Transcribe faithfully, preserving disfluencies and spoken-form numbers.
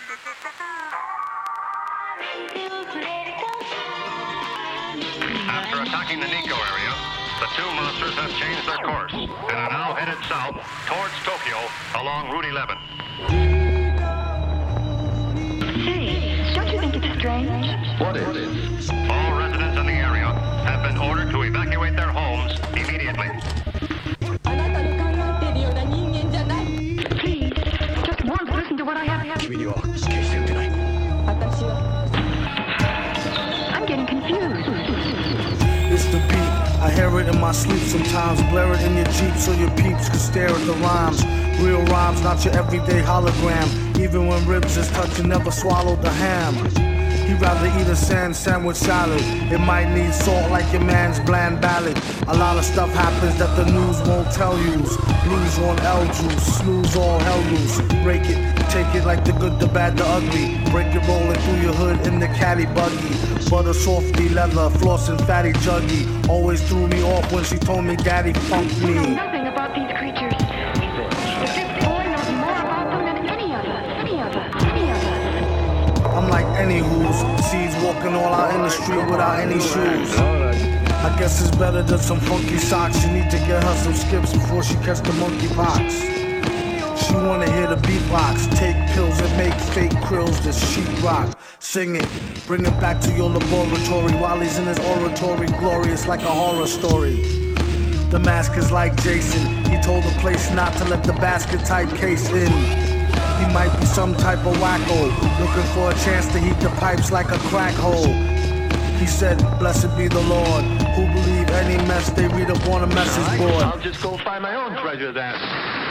After attacking the Nikko area, the two monsters have changed their course and are now headed south towards Tokyo along Route eleven. Hey, don't you think it's strange? What is it? All residents in the area have been ordered to evacuate their homes immediately. Please, just once listen to what I have to have. I'm getting confused. It's the beat, I hear it in my sleep sometimes. Blare it in your Jeep so your peeps can stare at the rhymes. Real rhymes, not your everyday hologram. Even when ribs is touched, you never swallow the ham. He'd rather eat a sand sandwich salad. It might need salt like your man's bland ballad. A lot of stuff happens that the news won't tell you. Blues on L juice, snooze all hell loose. Break it, take it like the good, the bad, the ugly. Break it rolling through your hood in the caddy buggy. Butter softy leather, floss and fatty juggy. Always threw me off when she told me daddy funked You know me. nothing about these creatures. But this boy knows more about them than any of us. Any of us. Any of us. I'm like any who's seeds walking all out in the street without any shoes. I guess it's better than some funky socks. You need to get her some skips before she catch the monkey pox. She wanna hear the beatbox, take pills and make fake krills that sheetrock. Sing it, bring it back to your laboratory while he's in his oratory, glorious like a horror story. The mask is like Jason, he told the place not to let the basket type case in. He might be some type of wacko, looking for a chance to heat the pipes like a crack hole. He said, blessed be the Lord, who believe any mess they read up on a message board. I'll just go find my own treasure then.